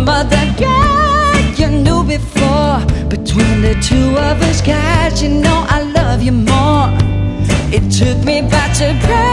some other guy you knew before. Between the two of us, guys, you know I love you more. It took me back to